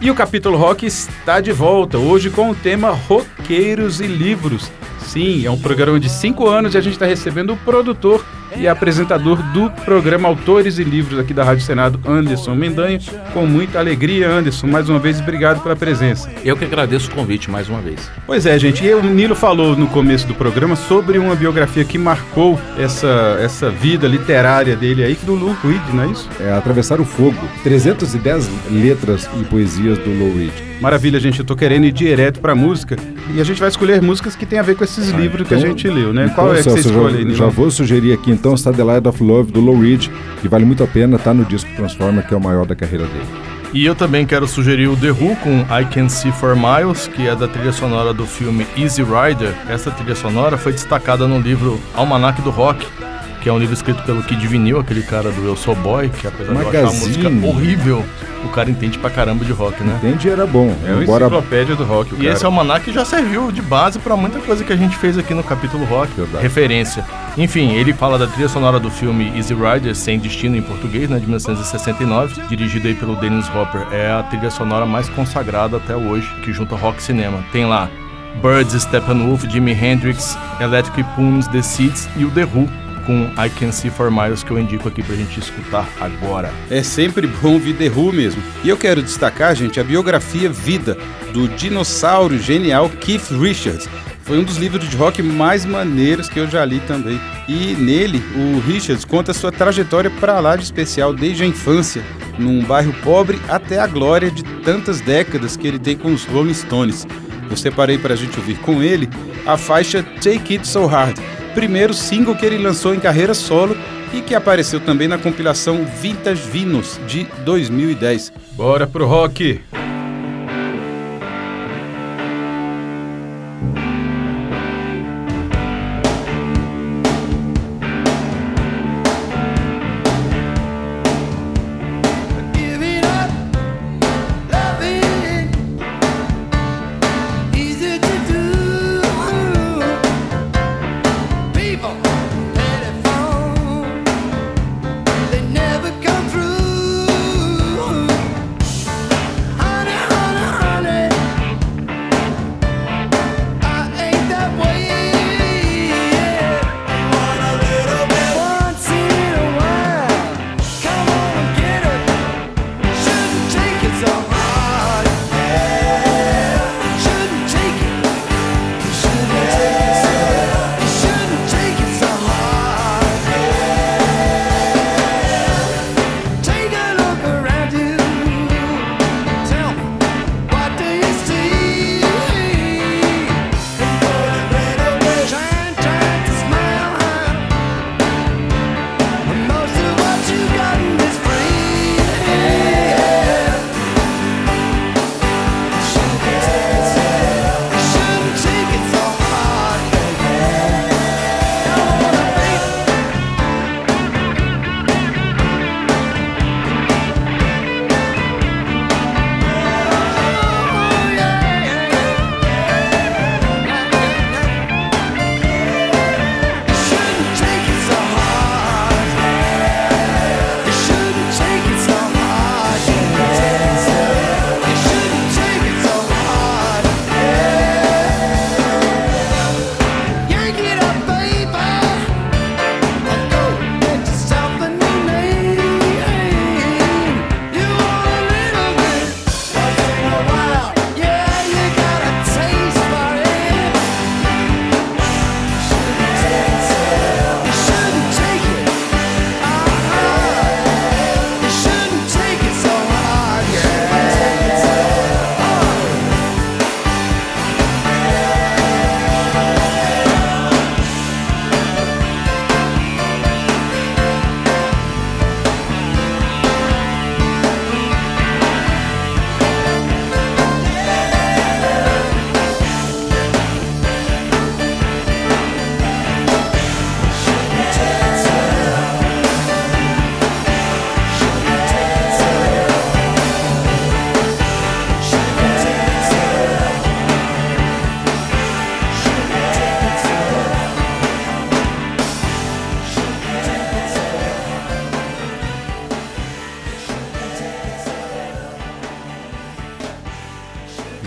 E o Capítulo Rock está de volta, hoje com o tema Roqueiros e Livros. Sim, é um programa de 5 anos e a gente está recebendo o produtor e apresentador do programa Autores e Livros aqui da Rádio Senado, Anderson Mendanha, com muita alegria. Anderson, mais uma vez, obrigado pela presença. Eu que agradeço o convite mais uma vez. Pois é, gente, e o Nilo falou no começo do programa sobre uma biografia que marcou essa vida literária dele aí, do Lou Reed, não é isso? É Atravessar o Fogo, 310 letras e poesias do Lou Reed. Maravilha, gente, eu tô querendo ir direto pra música e a gente vai escolher músicas que tem a ver com esses livros que a gente leu, né? Então, qual é que você escolhe aí, Nilo? Já vou sugerir aqui então Starlight of Love do Lou Reed, que vale muito a pena, tá no disco Transformer, que é o maior da carreira dele. E eu também quero sugerir o The Who com I Can See For Miles, que é da trilha sonora do filme Easy Rider. Essa trilha sonora foi destacada no livro Almanac do Rock, que é um livro escrito pelo Kid Vinil, aquele cara do Eu Sou Boy, que apesar de eu achar a música horrível, o cara entende pra caramba de rock, né? Entende, era bom. É uma enciclopédia do rock, o cara. E esse almanac já serviu de base pra muita coisa que a gente fez aqui no Capítulo Rock, referência. Enfim, ele fala da trilha sonora do filme Easy Rider, Sem Destino em português, né, de 1969, dirigido aí pelo Dennis Hopper. É a trilha sonora mais consagrada até hoje, que junta rock e cinema. Tem lá Birds, Steppenwolf, Jimi Hendrix, Electric Spoons, The Seeds e o The Who, com I Can See For Miles, que eu indico aqui pra gente escutar agora. É sempre bom ouvir The Who mesmo. E eu quero destacar, gente, a biografia Vida, do dinossauro genial Keith Richards. Foi um dos livros de rock mais maneiros que eu já li também. E nele, o Richards conta sua trajetória pra lá de especial desde a infância, num bairro pobre até a glória de tantas décadas que ele tem com os Rolling Stones. Eu separei pra gente ouvir com ele a faixa Take It So Hard, primeiro single que ele lançou em carreira solo e que apareceu também na compilação Vintage Vinos de 2010. Bora pro rock! Never come through.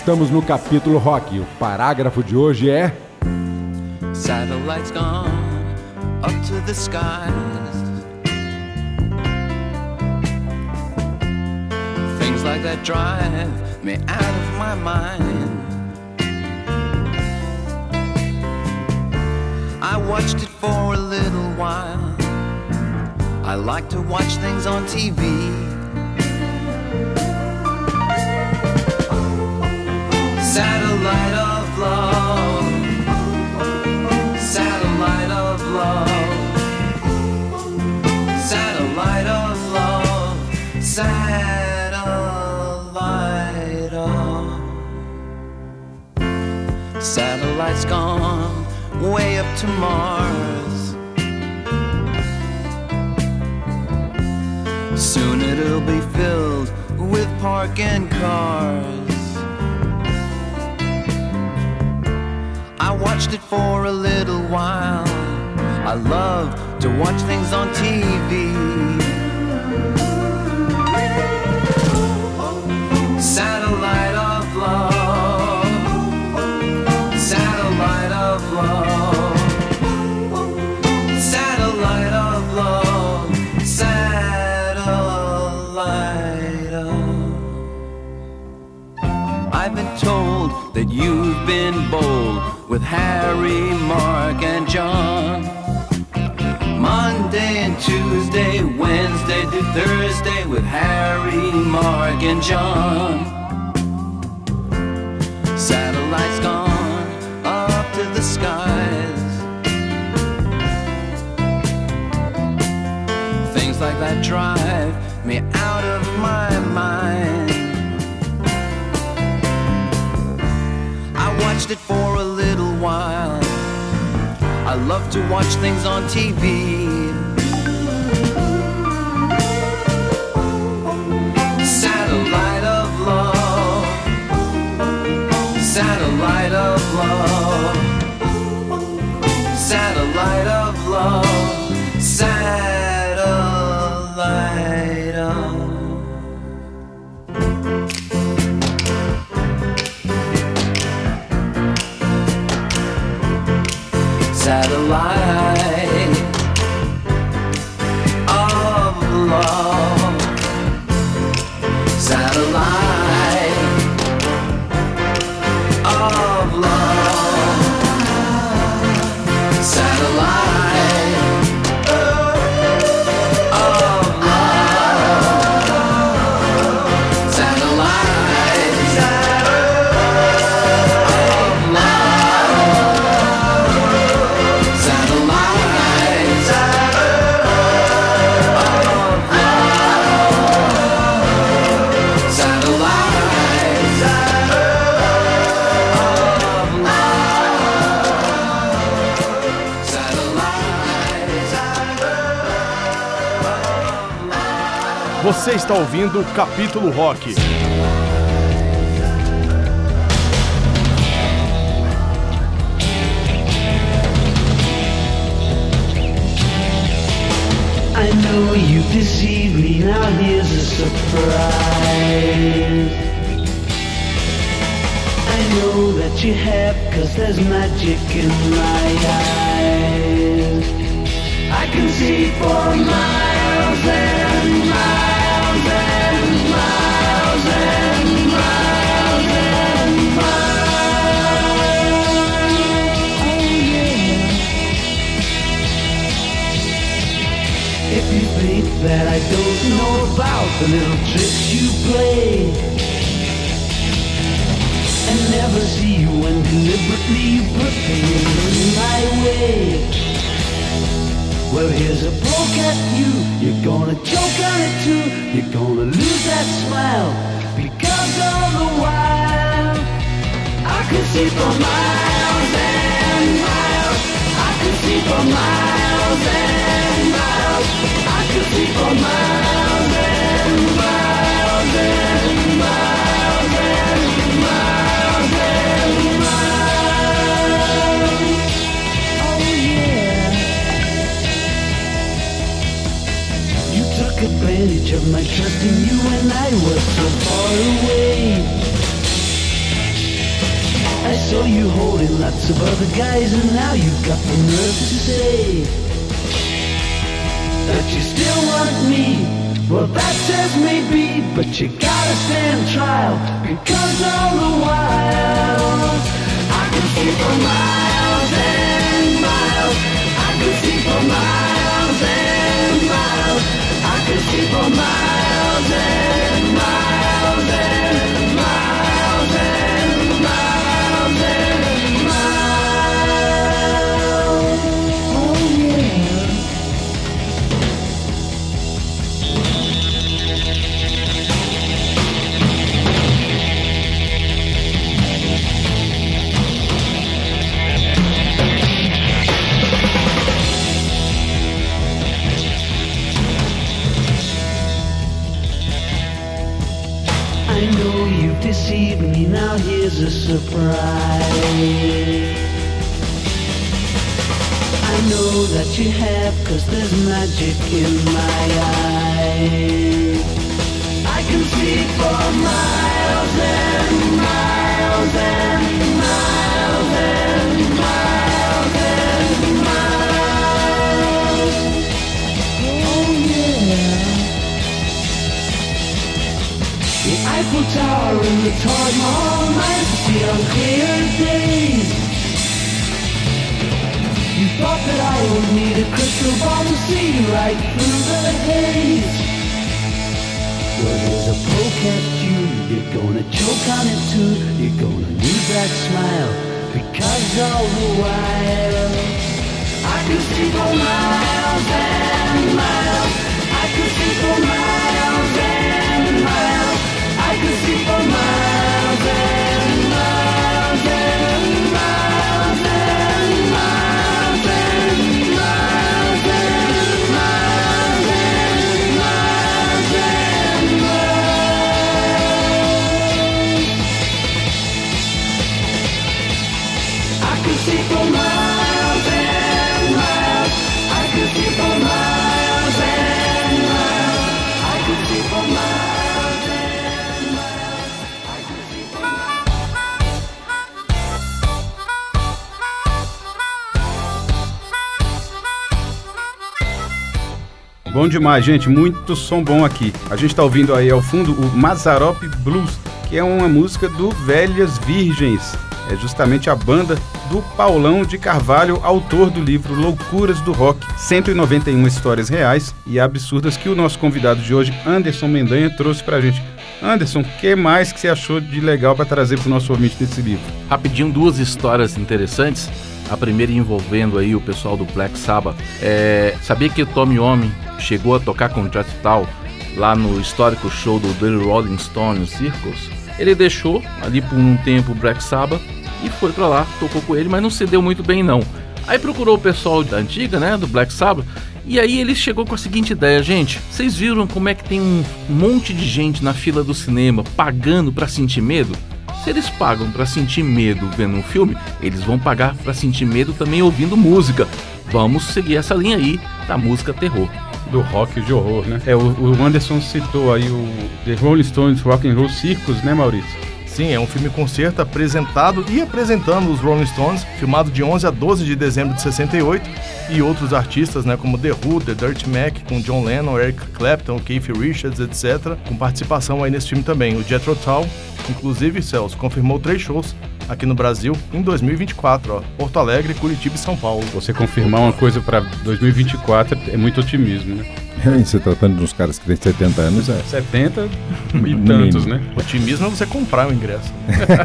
Estamos no capítulo rock. O parágrafo de hoje é... Satellites gone up to the skies. Things like that drive me out of my mind. I watched it for a little while. I like to watch things on TV. Satellite of love. Satellite of love. Satellite of love. Satellite of. Satellite's gone way up to Mars. Soon it'll be filled with parking cars. I watched it for a little while. I love to watch things on TV. Satellite of love. Satellite of love. Satellite of love. Satellite of. I've been told that you've been bold with Harry, Mark, and John. Monday and Tuesday, Wednesday to Thursday with Harry, Mark, and John. Satellites gone up to the skies. Things like that drive me out of my mind. I watched it for a little while. I love to watch things on TV. Satellite of love. Satellite of love. Satellite of love. Satellite of. Satellite of love. Satellite of love. Satellite of love. Satellite Você está ouvindo o Capítulo Rock. I know you deceived me, now here's a surprise. I know that you have, 'cause there's magic in my eyes. I can see for miles and miles and miles and miles and miles. Oh yeah. If you think that I don't know about the little tricks you play and never see you when deliberately you put me in my way, well, here's a poke at you. You're gonna choke on it too. You're gonna lose that smile because all the while I could see for miles and miles. I could see for miles and miles. I could see for miles and miles and miles and miles and miles. Oh yeah. You took advantage of my trust in you, and I was so far away. saw you holding lots of other guys, and now you've got the nerve to say that you still want me. Well, that says maybe, but you gotta stand trial, because all the while I can see for miles and miles. I can see for miles and miles. I can see for miles and miles and miles and miles and miles. Oh yeah. I know you've deceived me, now here's a surprise. I know that you have, 'cause there's magic in my eyes. I can see for miles and miles and miles and miles and miles. Oh yeah. The Eiffel Tower and the Taj Mahal might see on clear days. You thought that I would need a crystal ball to see right through the haze. Well, here's a poke at you, you're gonna choke on it too. You're gonna lose that smile, because all the while I can see for miles and miles. I can see for miles and miles. I can see for miles and miles and miles and miles and miles and miles and miles and miles. I can see for miles and miles. I can see for miles and miles. I can see for miles. Bom demais, gente, muito som bom aqui. A gente tá ouvindo aí ao fundo o Mazarop Blues, que é uma música do Velhas Virgens. É justamente a banda do Paulão de Carvalho, autor do livro Loucuras do Rock, 191 histórias reais e absurdas que o nosso convidado de hoje, Anderson Mendanha, trouxe pra gente. Anderson, o que mais que você achou de legal para trazer pro nosso ouvinte nesse livro? Rapidinho, duas histórias interessantes. A primeira envolvendo aí o pessoal do Black Sabbath. Sabia que o Tommy Iommi chegou a tocar com o Jethro Tull lá no histórico show do The Rolling Stones Circus? Ele deixou ali por um tempo o Black Sabbath e foi pra lá, tocou com ele, mas não se deu muito bem não. Aí procurou o pessoal da antiga, né, do Black Sabbath, e aí ele chegou com a seguinte ideia: gente, vocês viram como é que tem um monte de gente na fila do cinema pagando pra sentir medo? Se eles pagam pra sentir medo vendo um filme, eles vão pagar pra sentir medo também ouvindo música. Vamos seguir essa linha aí da música terror. Do rock de horror, né? O Anderson citou aí o The Rolling Stones Rock and Roll Circus, né, Maurício? Sim, é um filme-concerto apresentado e apresentando os Rolling Stones, filmado de 11 a 12 de dezembro de 68, e outros artistas, né, como The Who, The Dirty Mac, com John Lennon, Eric Clapton, Keith Richards, etc., com participação aí nesse filme também. O Jethro Tull, inclusive, Celso, confirmou 3 shows aqui no Brasil em 2024, ó, Porto Alegre, Curitiba e São Paulo. Você confirmar uma coisa para 2024 é muito otimismo, né? Se tratando de uns caras que têm 70 anos, 70 e tantos, né? Otimismo é você comprar o ingresso.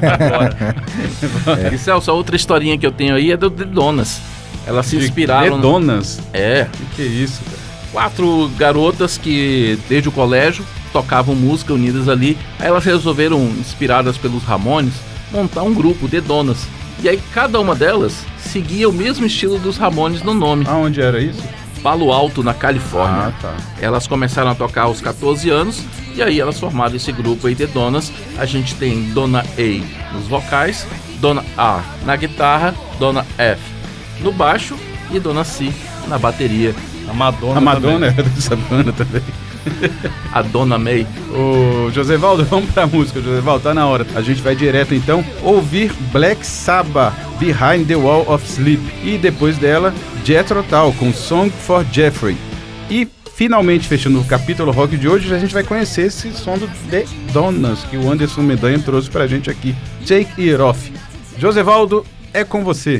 E Celso, a outra historinha que eu tenho aí é do The Donas. Elas se inspiraram... The Donas? É. O que é isso, cara? 4 garotas que, desde o colégio, tocavam música unidas ali. Aí elas resolveram, inspiradas pelos Ramones, montar um grupo, The Donas. E aí cada uma delas seguia o mesmo estilo dos Ramones no nome. Aonde era isso? Palo Alto, na Califórnia. Tá. Elas começaram a tocar aos 14 anos e aí elas formaram esse grupo aí, The Donas. A gente tem Dona A nos vocais, Dona A na guitarra, Dona F no baixo e Dona C na bateria. A Madonna era dessa banda também. A Dona May. Ô, Josevaldo, vamos pra música, Josevaldo, tá na hora. A gente vai direto, então, ouvir Black Sabbath, Behind the Wall of Sleep. E depois dela, Jethro Tull, com Song for Jeffrey. E, finalmente, fechando o capítulo rock de hoje, a gente vai conhecer esse som do The Donnas, que o Anderson Mendanha trouxe pra gente aqui. Take It Off. Josevaldo, é com você.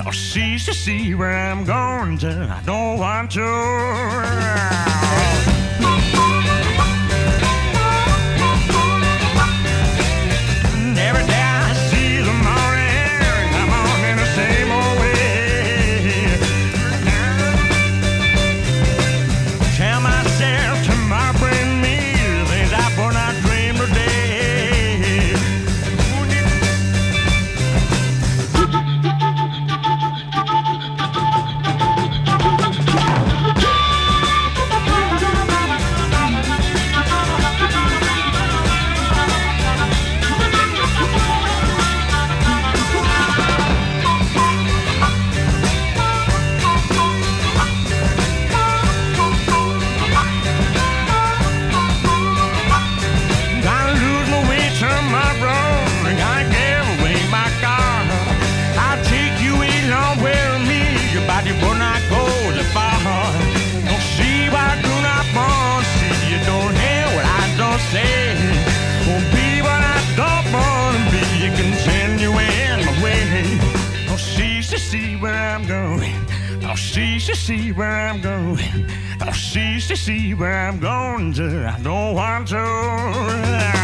Oh, see where I'm going to. I don't want to. Every day I see the morning, I'm on in the same old way. Tell myself tomorrow bring me things I will not dream today. See where I'm going. Oh, see where I'm going. Oh, see where I'm going to. I don't want to.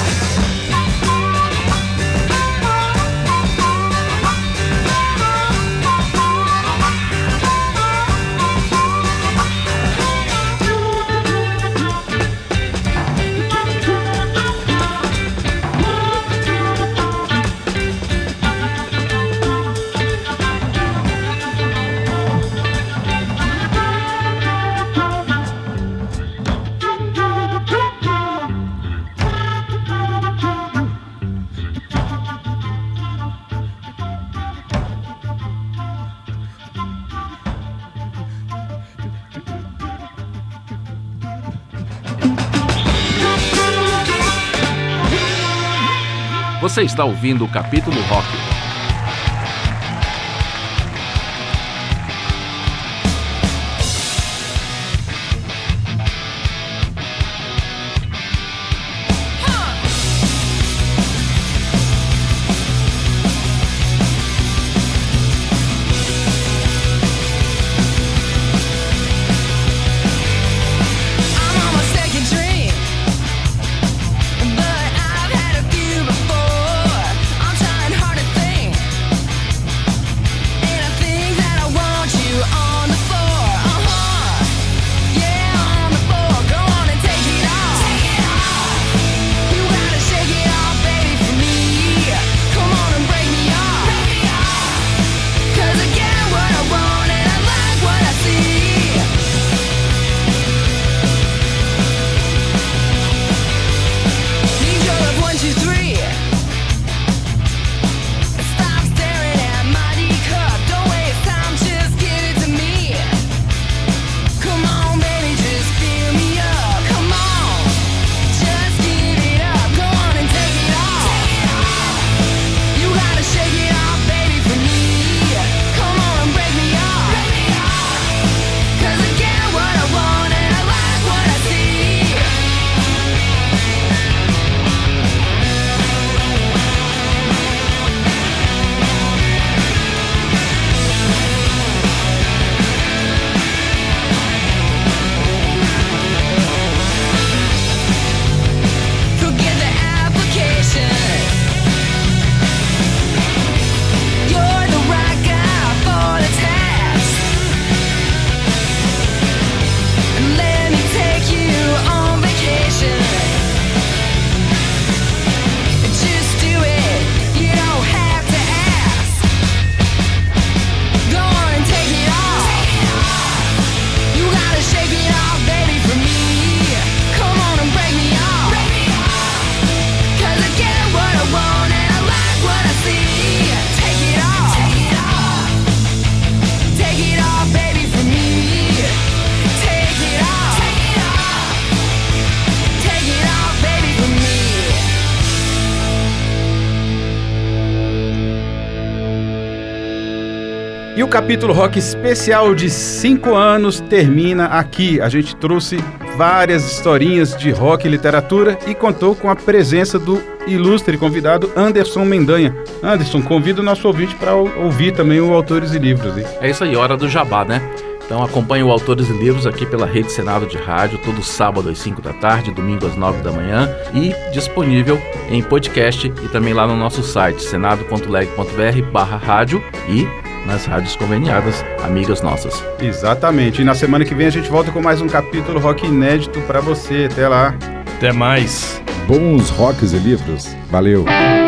Você está ouvindo o Capítulo Rock. capítulo rock especial de 5 anos termina aqui. A gente trouxe várias historinhas de rock e literatura e contou com a presença do ilustre convidado Anderson Mendanha. Anderson, convida o nosso ouvinte para ouvir também o Autores e Livros. Hein? É isso aí, hora do jabá, né? Então acompanhe o Autores e Livros aqui pela Rede Senado de Rádio, todo sábado às 5 da tarde, domingo às 9 da manhã e disponível em podcast e também lá no nosso site, senado.leg.br/rádio e nas rádios conveniadas, amigas nossas. Exatamente, e na semana que vem a gente volta com mais um capítulo rock inédito para você. Até lá. Até mais. Bons rocks e livros. Valeu.